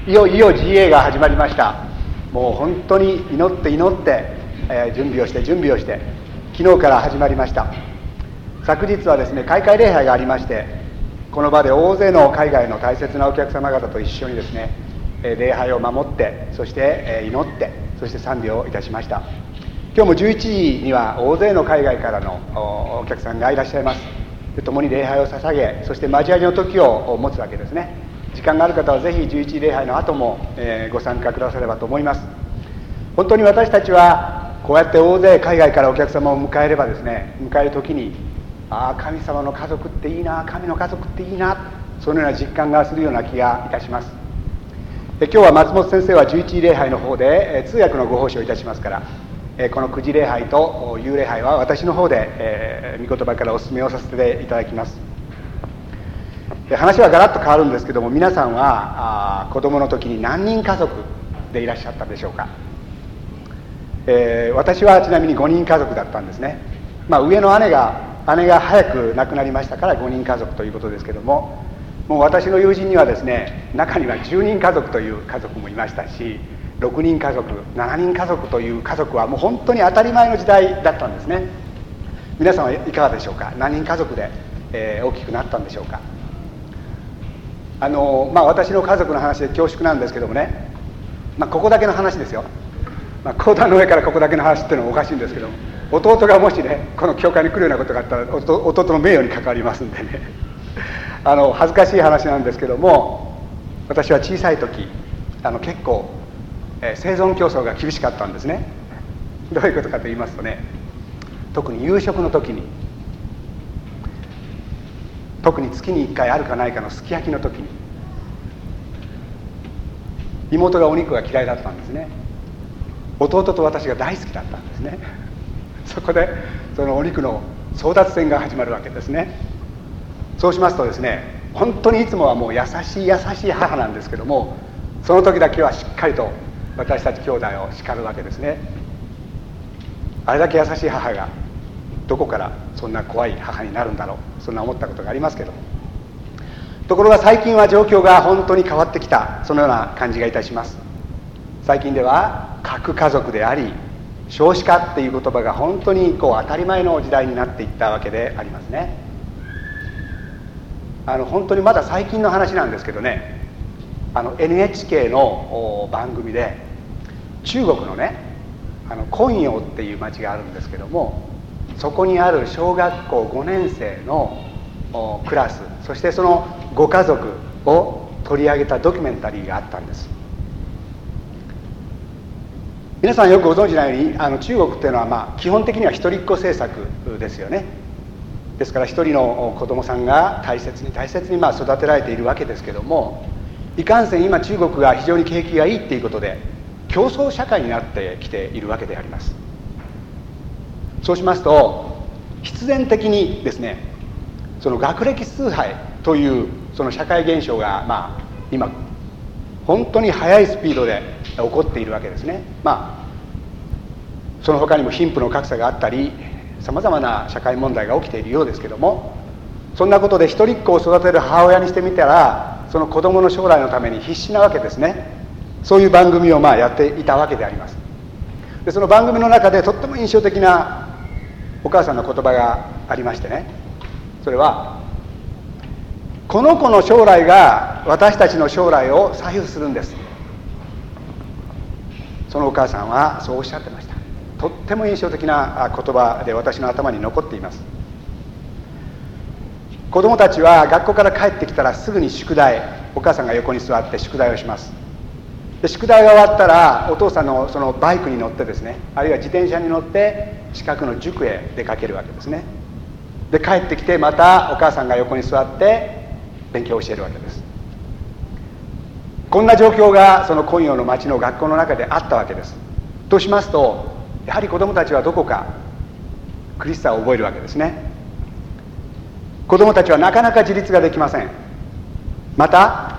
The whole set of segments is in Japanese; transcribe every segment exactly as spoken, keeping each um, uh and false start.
いよいよ ジーエー が始まりました。もう本当に祈って祈って、えー、準備をして準備をして昨日から始まりました。昨日はですね、開会礼拝がありまして、この場で大勢の海外の大切なお客様方と一緒にですね、礼拝を守って、そして祈って、そして賛美をいたしました。今日もじゅういちじには大勢の海外からのお客さんがいらっしゃいます。で共に礼拝を捧げ、そして交わりの時を持つわけですね。時間がある方はぜひじゅういちじ礼拝の後も、えー、ご参加くださればと思います。本当に私たちはこうやって大勢海外からお客様を迎えればですね、迎える時に、ああ神様の家族っていいな、神の家族っていいな、そのような実感がするような気がいたします。で今日は松本先生はじゅういちじ礼拝の方で、えー、通訳のご奉仕をいたしますから、えー、このくじ礼拝と夕礼拝は私の方で、えー、御言葉からお勧めをさせていただきます。話はガラッと変わるんですけども、皆さんはあ子供の時に何人家族でいらっしゃったでしょうか。えー、私はちなみにごにん家族だったんですね。まあ、上の姉が姉が早く亡くなりましたからごにん家族ということですけども、もう私の友人にはですね、中にはじゅうにん家族という家族もいましたし、ろくにん家族、しちにん家族という家族はもう本当に当たり前の時代だったんですね。皆さんはいかがでしょうか。何人家族で、えー、大きくなったんでしょうか。あのまあ、私の家族の話で恐縮なんですけどもね、まあ、ここだけの話ですよ。まあ、講談の上からここだけの話っていうのはおかしいんですけども、弟がもしねこの教会に来るようなことがあったら弟の名誉に関わりますんでねあの恥ずかしい話なんですけども、私は小さい時あの結構、えー、生存競争が厳しかったんですね。どういうことかと言いますとね、特に夕食の時に、特に月にいっかいあるかないかのすき焼きの時に、妹がお肉が嫌いだったんですね。弟と私が大好きだったんですね。そこでそのお肉の争奪戦が始まるわけですね。そうしますとですね、本当にいつもはもう優しい優しい母なんですけども、その時だけはしっかりと私たち兄弟を叱るわけですね。あれだけ優しい母がどこからそんな怖い母になるんだろう、そんな思ったことがありますけども、ところが最近は状況が本当に変わってきた、そのような感じがいたします。最近では核家族であり、少子化っていう言葉が本当にこう当たり前の時代になっていったわけでありますね。あの本当にまだ最近の話なんですけどね、あの エヌエイチケー の番組で中国のね、あの昆陽っていう町があるんですけども、そこにある小学校ごねん生のクラス、そしてそのご家族を取り上げたドキュメンタリーがあったんです。皆さんよくご存知のように、あの中国っていうのは、まあ、基本的には一人っ子政策ですよね。ですから一人の子供さんが大切に大切にまあ育てられているわけですけども、いかんせん今中国が非常に景気がいいっていうことで競争社会になってきているわけであります。そうしますと必然的にですね、その学歴崇拝というその社会現象が、まあ、今本当に速いスピードで起こっているわけですね。まあその他にも貧富の格差があったり、さまざまな社会問題が起きているようですけども、そんなことで一人っ子を育てる母親にしてみたら、その子供の将来のために必死なわけですね。そういう番組をまあやっていたわけであります。でその番組の中でとっても印象的なお母さんの言葉がありましてね、それはこの子の将来が私たちの将来を左右するんです。そのお母さんはそうおっしゃってました。とっても印象的な言葉で私の頭に残っています。子供たちは学校から帰ってきたらすぐに宿題、お母さんが横に座って宿題をします。で宿題が終わったらお父さんのそのバイクに乗ってですね、あるいは自転車に乗って近くの塾へ出かけるわけですね。で帰ってきてまたお母さんが横に座って勉強を教えるわけです。こんな状況がその昆陽の町の学校の中であったわけです。としますと、やはり子どもたちはどこか苦しさを覚えるわけですね。子どもたちはなかなか自立ができません。また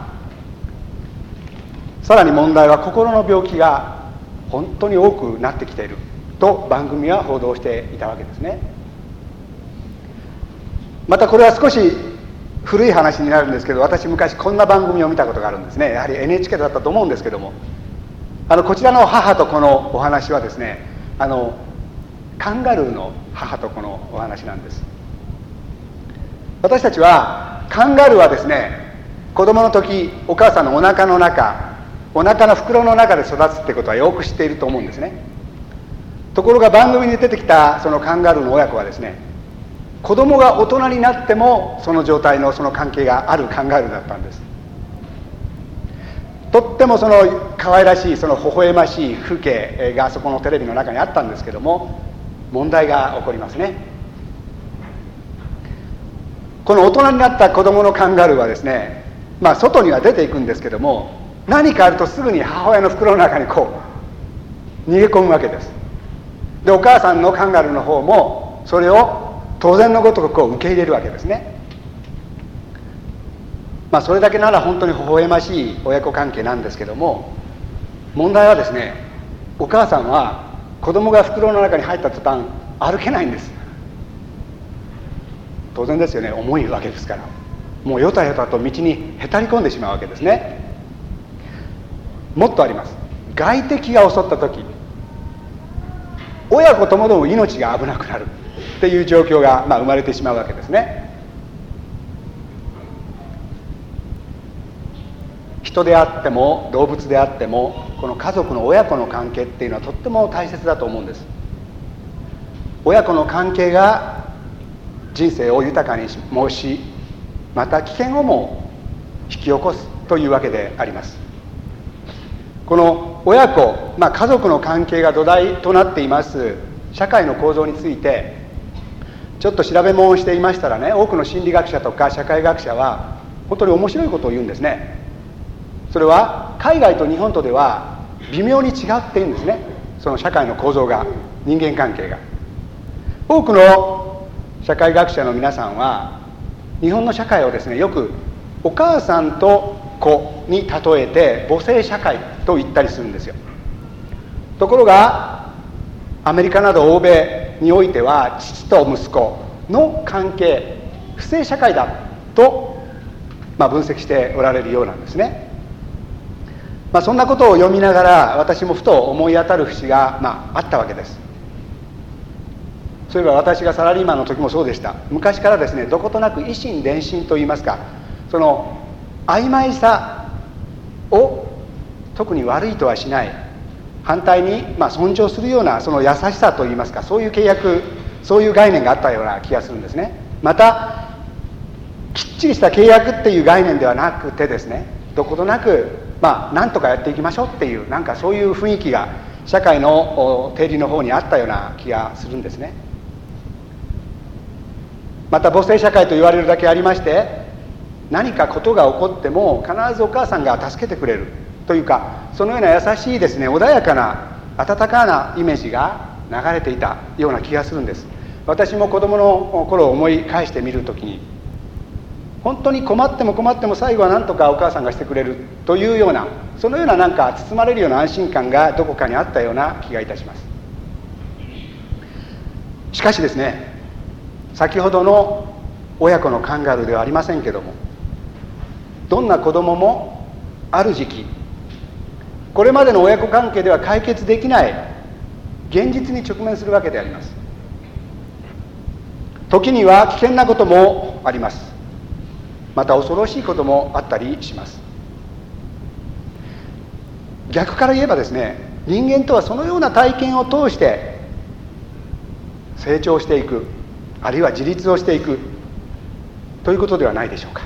さらに問題は心の病気が本当に多くなってきていると番組は報道していたわけですね。またこれは少し古い話になるんですけど、私昔こんな番組を見たことがあるんですね。やはり エヌエイチケー だったと思うんですけども、あのこちらの母と子のお話はですね、あのカンガルーの母と子のお話なんです。私たちはカンガルーはですね、子供の時お母さんのお腹の中、お腹の袋の中で育つってことはよく知っていると思うんですね。ところが番組に出てきたそのカンガルーの親子はですね、子供が大人になってもその状態のその関係があるカンガルーだったんです。とってもその可愛らしい、その微笑ましい風景がそこのテレビの中にあったんですけども、問題が起こりますね。この大人になった子供のカンガルーはですね、まあ外には出ていくんですけども、何かあるとすぐに母親の袋の中にこう逃げ込むわけです。で、お母さんのカンガルーの方もそれを当然のごとくこう受け入れるわけですね。まあそれだけなら本当に微笑ましい親子関係なんですけども、問題はですね、お母さんは子供が袋の中に入った途端歩けないんです。当然ですよね、重いわけですから、もうよたよたと道にへたり込んでしまうわけですね。もっとあります。外敵が襲った時、親子ともども命が危なくなるっていう状況が、まあ、生まれてしまうわけですね。人であっても動物であっても、この家族の親子の関係っていうのはとっても大切だと思うんです。親子の関係が人生を豊かにもし、また危険をも引き起こすというわけであります。この親子、まあ、家族の関係が土台となっています社会の構造についてちょっと調べ物をしていましたらね、多くの心理学者とか社会学者は本当に面白いことを言うんですね。それは海外と日本とでは微妙に違っているんですね。その社会の構造が、人間関係が。多くの社会学者の皆さんは日本の社会をですね、よくお母さんと子に例えて母性社会と言ったりするんですよ。ところがアメリカなど欧米においては父と息子の関係、父性社会だと、まあ、分析しておられるようなんですね。まあ、そんなことを読みながら私もふと思い当たる節が、まあ、あったわけです。そういえば私がサラリーマンの時もそうでした。昔からですね、どことなく以心伝心といいますか、その曖昧さを特に悪いとはしない、反対にまあ尊重するようなその優しさといいますか、そういう契約、そういう概念があったような気がするんですね。またきっちりした契約っていう概念ではなくてですね、どことなくまあ何とかやっていきましょうっていう、なんかそういう雰囲気が社会の定理の方にあったような気がするんですね。また母性社会と言われるだけありまして、何かことが起こっても必ずお母さんが助けてくれるというか、そのような優しいですね、穏やかな温かなイメージが流れていたような気がするんです。私も子供の頃を思い返してみるときに、本当に困っても困っても最後は何とかお母さんがしてくれるというような、そのようななんか包まれるような安心感がどこかにあったような気がいたします。しかしですね、先ほどの親子のカンガルーではありませんけども、どんな子供もある時期、これまでの親子関係では解決できない現実に直面するわけであります。時には危険なこともあります。また恐ろしいこともあったりします。逆から言えばですね、人間とはそのような体験を通して成長していく、あるいは自立をしていくということではないでしょうか。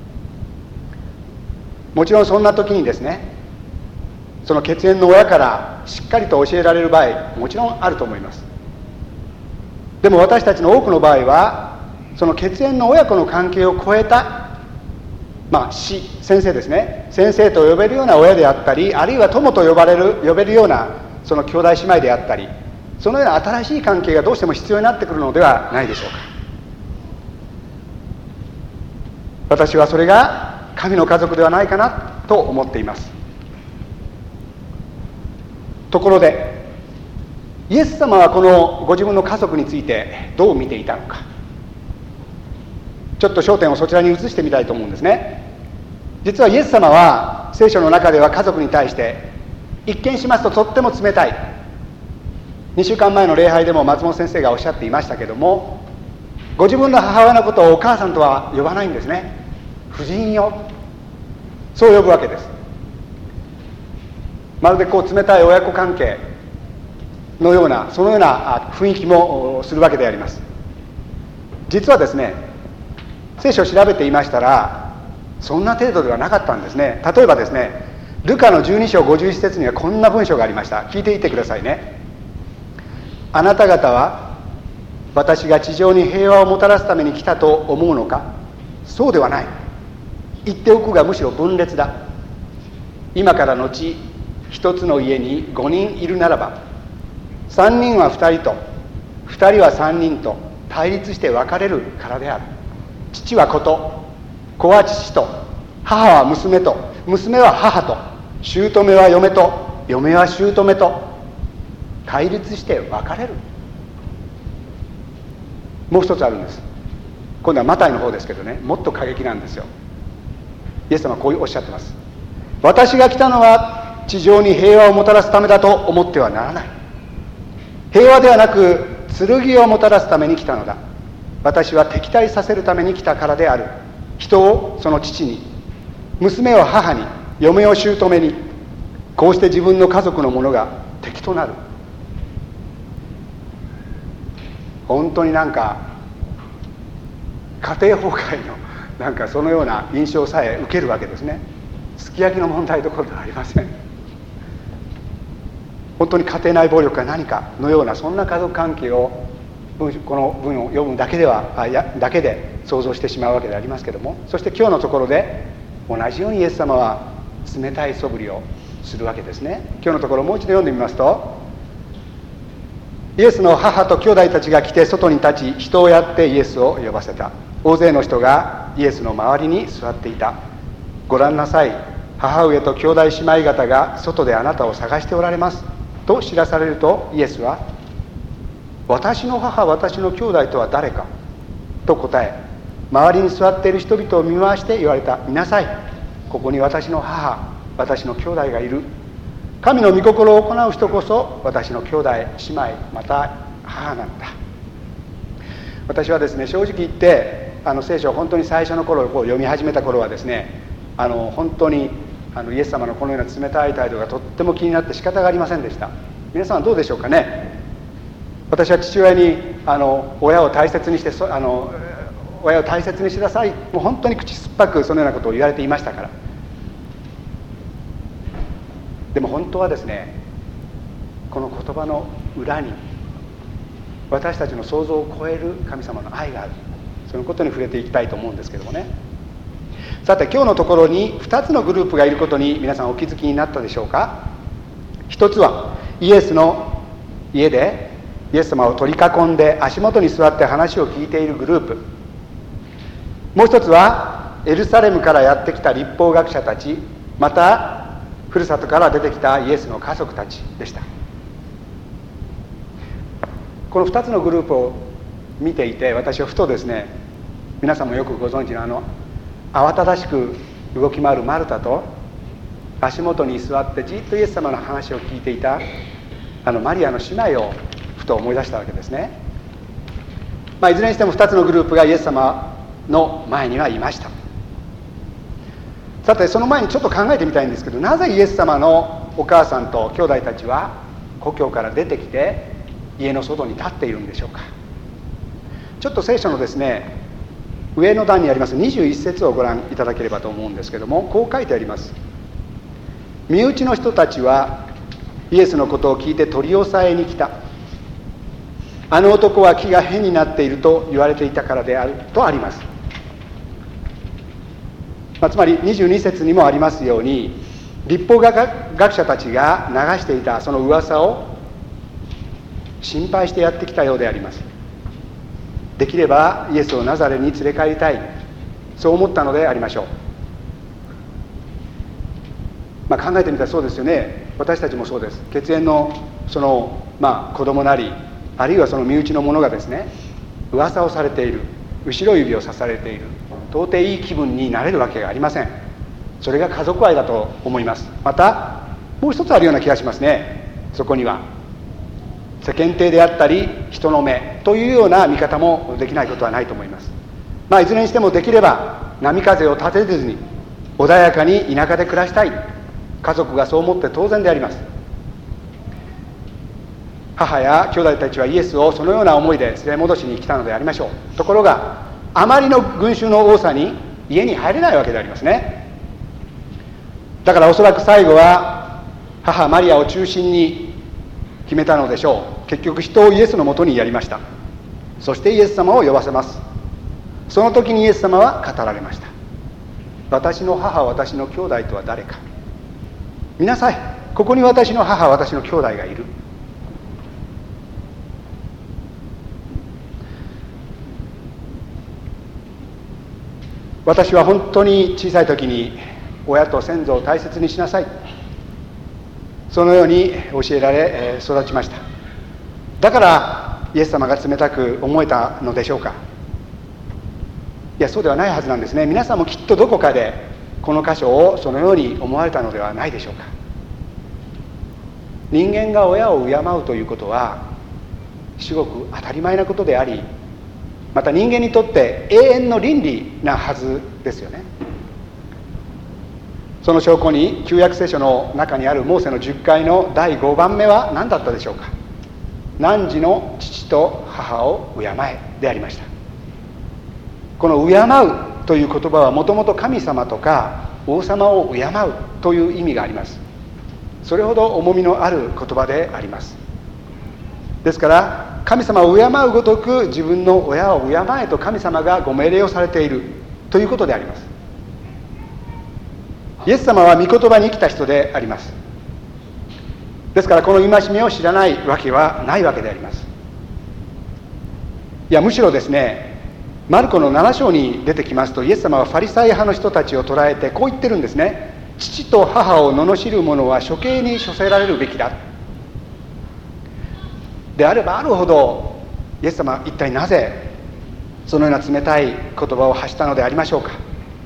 もちろんそんな時にですね、その血縁の親からしっかりと教えられる場合もちろんあると思います。でも私たちの多くの場合はその血縁の親子の関係を超えた、まあ師、先生ですね、先生と呼べるような親であったり、あるいは友と呼ばれる呼べるようなその兄弟姉妹であったり、そのような新しい関係がどうしても必要になってくるのではないでしょうか。私はそれが神の家族ではないかなと思っています。ところでイエス様はこのご自分の家族についてどう見ていたのか。 ちょっと焦点をそちらに移してみたいと思うんですね。実はイエス様は聖書の中では家族に対して一見しますととっても冷たい。にしゅうかんまえの礼拝でも松本先生がおっしゃっていましたけども、ご自分の母親のことをお母さんとは呼ばないんですね。夫人よ、そう呼ぶわけです。まるでこう冷たい親子関係のような、そのような雰囲気もするわけであります。実はですね、聖書を調べていましたらそんな程度ではなかったんですね。例えばですね、ルカのじゅうに章ごじゅういち節にはこんな文章がありました。聞いていてくださいね。あなた方は私が地上に平和をもたらすために来たと思うのか。そうではない。言っておくがむしろ分裂だ。今からのち一つの家に五人いるならば、三人は二人と二人は三人と対立して分かれるからである。父は子と、子は父と、母は娘と、娘は母と、姑は嫁と、嫁は姑と対立して分かれる。もう一つあるんです。今度はマタイの方ですけどね、もっと過激なんですよ。イエス様はこうおっしゃってます。私が来たのは地上に平和をもたらすためだと思ってはならない。平和ではなく剣をもたらすために来たのだ。私は敵対させるために来たからである。人をその父に、娘を母に、嫁を姑に、こうして自分の家族の者が敵となる。本当になんか家庭崩壊のなんかそのような印象さえ受けるわけですね。すき焼きの問題どころではありません。本当に家庭内暴力が何かのような、そんな家族関係をこの文を読むだけではあやだけで想像してしまうわけでありますけども、そして今日のところで同じようにイエス様は冷たい素振りをするわけですね。今日のところもう一度読んでみますと、イエスの母と兄弟たちが来て外に立ち、人をやってイエスを呼ばせた。大勢の人がイエスの周りに座っていた。ご覧なさい、母上と兄弟姉妹方が外であなたを探しておられますと知らされると、イエスは、私の母、私の兄弟とは誰かと答え、周りに座っている人々を見回して言われた。見なさい、ここに私の母、私の兄弟がいる。神の御心を行う人こそ私の兄弟、姉妹、また母なんだ。私はですね、正直言ってあの聖書を本当に最初の頃こう読み始めた頃はですね、あの本当にあのイエス様のこのような冷たい態度がとっても気になって仕方がありませんでした。皆さんはどうでしょうかね。私は父親にあの親を大切にしてそあの親を大切にしなさい、もう本当に口酸っぱくそのようなことを言われていましたから。でも本当はですね、この言葉の裏に私たちの想像を超える神様の愛がある。そのことに触れていきたいと思うんですけどもね。さて今日のところにふたつのグループがいることに皆さんお気づきになったでしょうか。一つはイエスの家でイエス様を取り囲んで足元に座って話を聞いているグループ、もう一つはエルサレムからやってきた律法学者たち、またふるさとから出てきたイエスの家族たちでした。このふたつのグループを見ていて、私はふとですね、皆さんもよくご存知のあの慌ただしく動き回るマルタと、足元に座ってじっとイエス様の話を聞いていたあのマリアの姉妹をふと思い出したわけですね。まあ、いずれにしてもふたつのグループがイエス様の前にはいました。さてその前にちょっと考えてみたいんですけど、なぜイエス様のお母さんと兄弟たちは故郷から出てきて家の外に立っているんでしょうか。ちょっと聖書のですね、上の段にありますにじゅういち節をご覧いただければと思うんですけども、こう書いてあります。身内の人たちはイエスのことを聞いて取り押さえに来た。あの男は気が変になっていると言われていたからであるとあります。まあ、つまりにじゅうに節にもありますように、律法学者たちが流していたその噂を心配してやってきたようであります。できればイエスをナザレに連れ帰りたい、そう思ったのでありましょう。まあ、考えてみたらそうですよね。私たちもそうです。血縁のその、まあ、子供なり、あるいはその身内の者がですね、噂をされている。 後ろ指を刺されている、到底いい気分になれるわけがありません。それが家族愛だと思います。またもう一つあるような気がしますね。そこには世間体であったり人の目というような見方もできないことはないと思います。まあいずれにしてもできれば波風を立てずに穏やかに田舎で暮らしたい、家族がそう思って当然であります。母や兄弟たちはイエスをそのような思いで連れ戻しに来たのでありましょう。ところがあまりの群衆の多さに家に入れないわけでありますね。だからおそらく最後は母マリアを中心に決めたのでしょう。結局人をイエスのもとにやりました。そしてイエス様を呼ばせます。その時にイエス様は語られました。私の母、私の兄弟とは誰か。見なさい、ここに私の母、私の兄弟がいる。私は本当に小さい時に親と先祖を大切にしなさい、そのように教えられ育ちました。だからイエス様が冷たく思えたのでしょうか。いや、そうではないはずなんですね。皆さんもきっとどこかでこの箇所をそのように思われたのではないでしょうか。人間が親を敬うということは至極当たり前なことであり、また人間にとって永遠の倫理なはずですよね。その証拠に旧約聖書の中にあるモーセのじゅっかいのだいごばんめは何だったでしょうか。汝の父と母を敬えでありました。この敬うという言葉はもともと神様とか王様を敬うという意味があります。それほど重みのある言葉であります。ですから神様を敬うごとく自分の親を敬えと神様がご命令をされているということであります。イエス様は御言葉に生きた人であります。ですからこの戒めを知らないわけはないわけであります。いや、むしろですね、マルコのなな章に出てきますと、イエス様はファリサイ派の人たちを捉えてこう言ってるんですね。父と母を罵る者は処刑に処せられるべきだ。であればあるほどイエス様は一体なぜそのような冷たい言葉を発したのでありましょうか。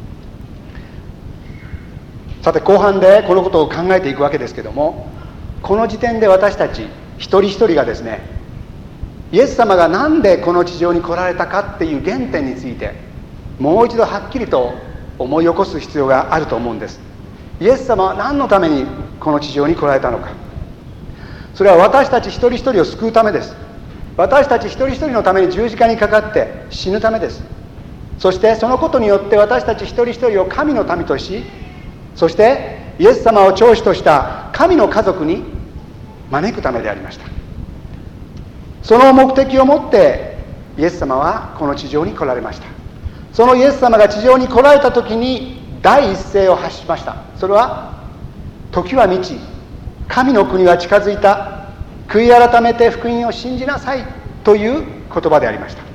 さて後半でこのことを考えていくわけですけども、この時点で私たち一人一人がですね、イエス様が何でこの地上に来られたかっていう原点についてもう一度はっきりと思い起こす必要があると思うんです。イエス様は何のためにこの地上に来られたのか。それは私たち一人一人を救うためです。私たち一人一人のために十字架にかかって死ぬためです。そしてそのことによって私たち一人一人を神の民とし、そしてイエス様を長子とした神の家族に招くためでありました。その目的をもってイエス様はこの地上に来られました。そのイエス様が地上に来られた時に第一声を発しました。それは時は満ち、神の国は近づいた、悔い改めて福音を信じなさいという言葉でありました。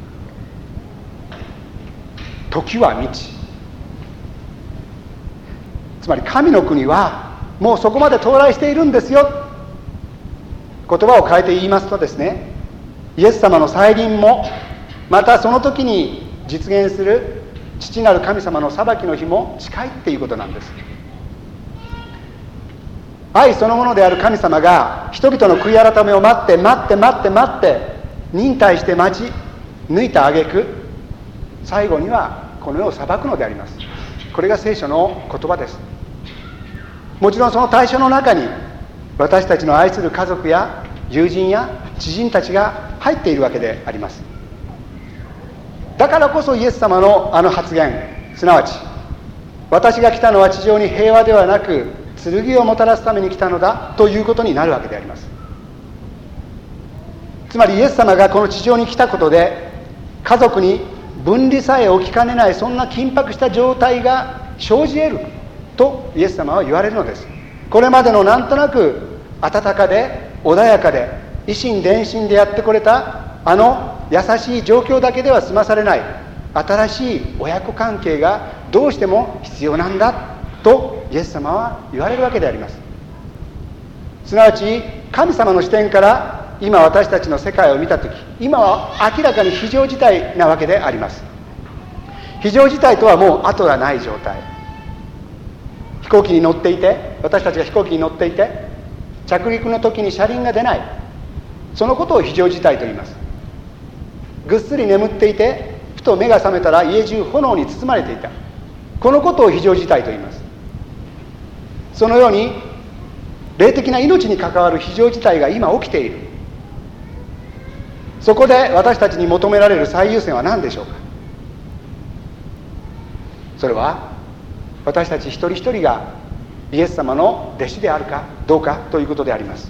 時は満ち、つまり神の国はもうそこまで到来しているんですよ。言葉を変えて言いますとですね、イエス様の再臨もまたその時に実現する父なる神様の裁きの日も近いっていうことなんです。愛そのものである神様が人々の悔い改めを待って待って待って待って忍耐して待ち抜いた挙句、最後にはこの世を裁くのであります。これが聖書の言葉です。もちろんその対象の中に私たちの愛する家族や友人や知人たちが入っているわけであります。だからこそイエス様のあの発言、すなわち私が来たのは地上に平和ではなく剣をもたらすために来たのだということになるわけであります。つまりイエス様がこの地上に来たことで家族に分離さえ起きかねない、そんな緊迫した状態が生じ得るとイエス様は言われるのです。これまでのなんとなく温かで穏やかで以心伝心でやってこれたあの優しい状況だけでは済まされない新しい親子関係がどうしても必要なんだとイエス様は言われるわけであります。すなわち神様の視点から今私たちの世界を見たとき、今は明らかに非常事態なわけであります。非常事態とはもう後がない状態。飛行機に乗っていて、私たちが飛行機に乗っていて、着陸の時に車輪が出ない、そのことを非常事態と言います。ぐっすり眠っていて、ふと目が覚めたら家中炎に包まれていた、このことを非常事態と言います。そのように霊的な命に関わる非常事態が今起きている。そこで私たちに求められる最優先は何でしょうか。それは私たち一人一人がイエス様の弟子であるかどうかということであります。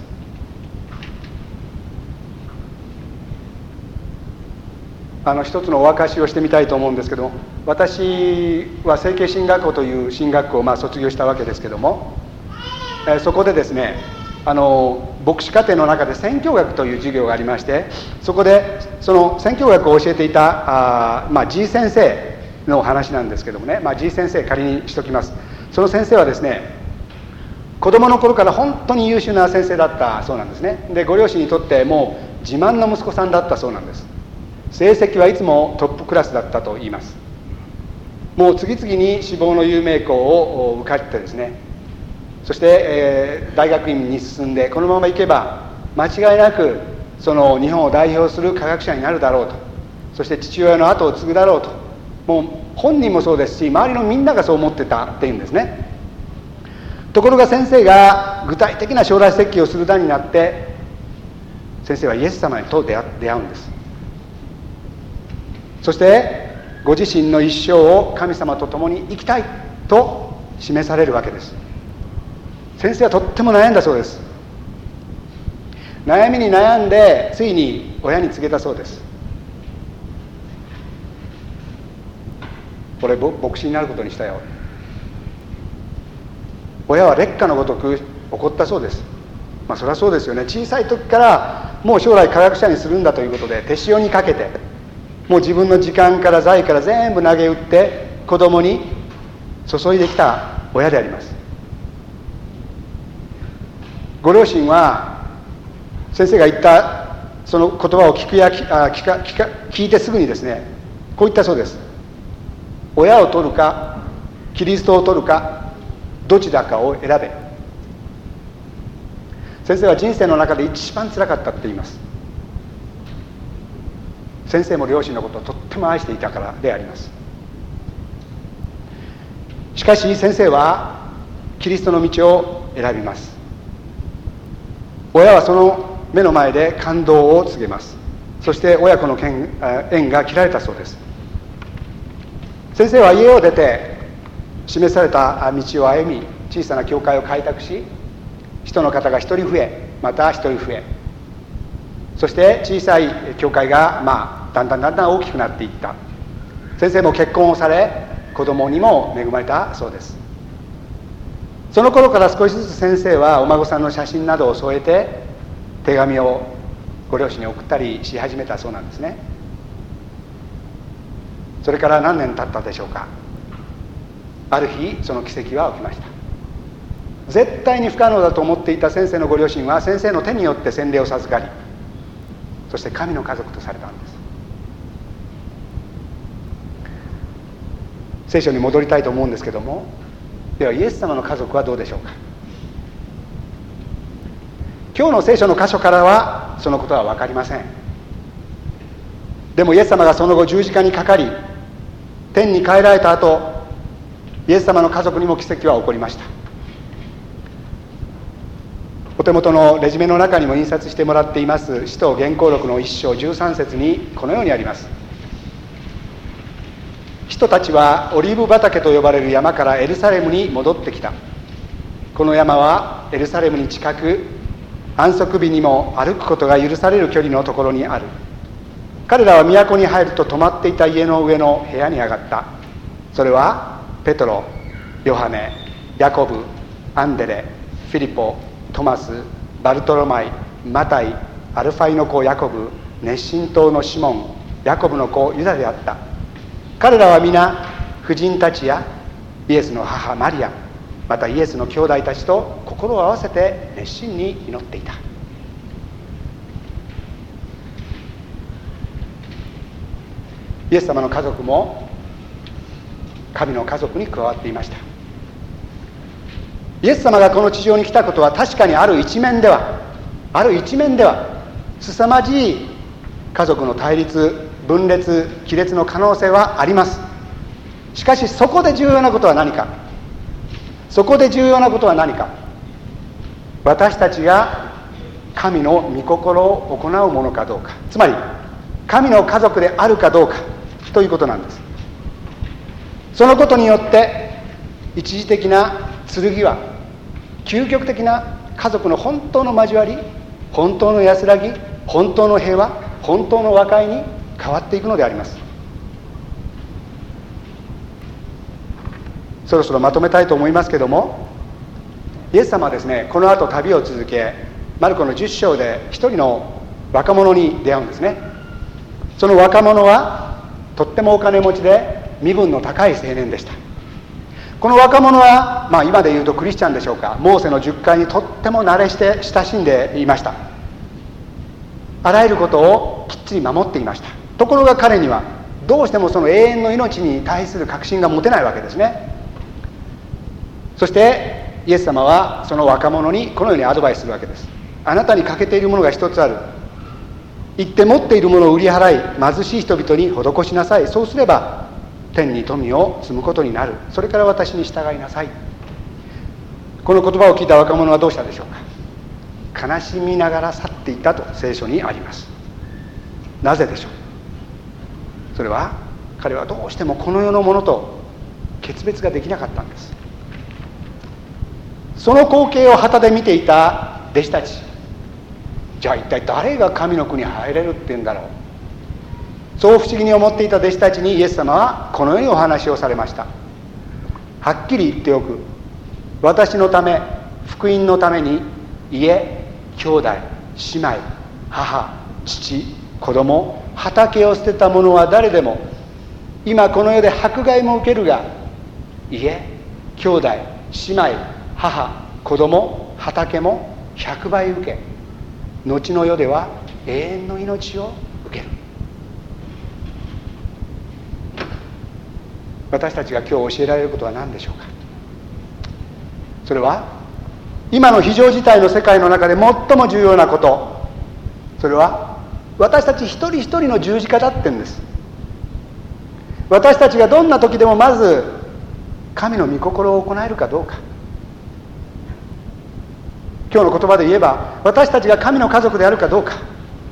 あの一つのお明かしをしてみたいと思うんですけども、私は成蹊神学校という神学校をまあ卒業したわけですけども、えー、そこでですね、あの牧師課程の中で宣教学という授業がありまして、そこでその宣教学を教えていたあ、まあ、G 先生の話なんですけどもね、まあ、G 先生仮にしときます。その先生はですね、子供の頃から本当に優秀な先生だったそうなんですね。で、ご両親にとってもう自慢の息子さんだったそうなんです。成績はいつもトップクラスだったと言います。もう次々に志望の有名校を受かってですね、そして、えー、大学院に進んで、このままいけば間違いなくその日本を代表する科学者になるだろうと、そして父親の後を継ぐだろうと、もう本人もそうですし、周りのみんながそう思ってたっていうんですね。ところが先生が具体的な将来設計をする段になって、先生はイエス様と出会うんです。そしてご自身の一生を神様と共に生きたいと示されるわけです。先生はとっても悩んだそうです。悩みに悩んでついに親に告げたそうです。俺牧師になることにしたよ。親は烈火のごとく怒ったそうです。まあそりゃそうですよね。小さい時からもう将来科学者にするんだということで手塩にかけて、もう自分の時間から財から全部投げ打って子供に注いできた親であります。ご両親は先生が言ったその言葉を聞くや聞か聞か聞か聞いてすぐにですね、こう言ったそうです。親を取るかキリストを取るかどちらかを選べ。先生は人生の中で一番つらかったって言います。先生も両親のことをとっても愛していたからであります。しかし先生はキリストの道を選びます。親はその目の前で感動を告げます。そして親子の縁が切られたそうです。先生は家を出て示された道を歩み、小さな教会を開拓し、人の方が一人増え、また一人増え、そして小さい教会がまあだんだんだんだん大きくなっていった。先生も結婚をされ、子供にも恵まれたそうです。その頃から少しずつ先生はお孫さんの写真などを添えて手紙をご両親に送ったりし始めたそうなんですね。それから何年経ったでしょうか。ある日その奇跡は起きました。絶対に不可能だと思っていた先生のご両親は先生の手によって洗礼を授かり、そして神の家族とされたんです。聖書に戻りたいと思うんですけども、ではイエス様の家族はどうでしょうか。今日の聖書の箇所からはそのことは分かりません。でもイエス様がその後十字架にかかり天に帰られた後、イエス様の家族にも奇跡は起こりました。お手元のレジュメの中にも印刷してもらっています使徒原稿録の一章十三節にこのようにあります。人たちはオリーブ畑と呼ばれる山からエルサレムに戻ってきた。この山はエルサレムに近く、安息日にも歩くことが許される距離のところにある。彼らは都に入ると泊まっていた家の上の部屋に上がった。それはペトロ、ヨハネ、ヤコブ、アンデレ、フィリポ、トマス、バルトロマイ、マタイ、アルファイの子ヤコブ、熱心党のシモン、ヤコブの子ユダであった。彼らは皆婦人たちやイエスの母マリア、またイエスの兄弟たちと心を合わせて熱心に祈っていた。 イエス様の家族も神の家族に加わっていました。イエス様がこの地上に来たことは確かにある一面ではある一面では凄まじい家族の対立、分裂、亀裂の可能性はあります。しかしそこで重要なことは何かそこで重要なことは何か私たちが神の御心を行うものかどうか、つまり神の家族であるかどうかということなんです。そのことによって一時的な剣は究極的な家族の本当の交わり、本当の安らぎ、本当の平和、本当の和解に変わっていくのであります。そろそろまとめたいと思いますけども、イエス様はですね、この後旅を続け、マルコのじゅっ章で一人の若者に出会うんですね。その若者はとってもお金持ちで身分の高い青年でした。この若者は、まあ、今で言うとクリスチャンでしょうか、モーセの十戒にとっても慣れして親しんでいました。あらゆることをきっちり守っていました。ところが彼にはどうしてもその永遠の命に対する確信が持てないわけですね。そしてイエス様はその若者にこのようにアドバイスするわけです。あなたに欠けているものが一つある。行って持っているものを売り払い、貧しい人々に施しなさい。そうすれば天に富を積むことになる。それから私に従いなさい。この言葉を聞いた若者はどうしたでしょうか。悲しみながら去っていったと聖書にあります。なぜでしょう。それは彼はどうしてもこの世のものと決別ができなかったんです。その光景を旗で見ていた弟子たち、じゃあ一体誰が神の国に入れるっていうんだろう、そう不思議に思っていた弟子たちにイエス様はこのようにお話をされました。はっきり言っておく。私のため、福音のために家、兄弟、姉妹、母、父、子供、畑を捨てた者は誰でも今この世で迫害も受けるが、家、兄弟、姉妹、母、子供、畑も百倍受け、後の世では永遠の命を受ける。私たちが今日教えられることは何でしょうか。それは今の非常事態の世界の中で最も重要なこと、それは私たち一人一人の十字架だって言うんです。私たちがどんな時でもまず神の御心を行えるかどうか。今日の言葉で言えば私たちが神の家族であるかどうか。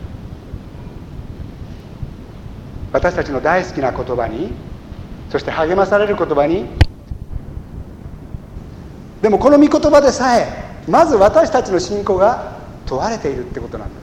私たちの大好きな言葉に、そして励まされる言葉に、でもこの御言葉でさえまず私たちの信仰が問われているってことなんです。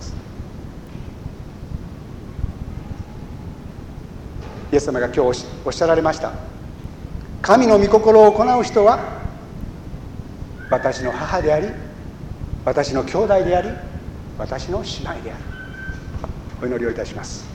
イエス様が今日おっしゃられました。神の御心を行う人は私の母であり、私の兄弟であり、私の姉妹である。お祈りをいたします。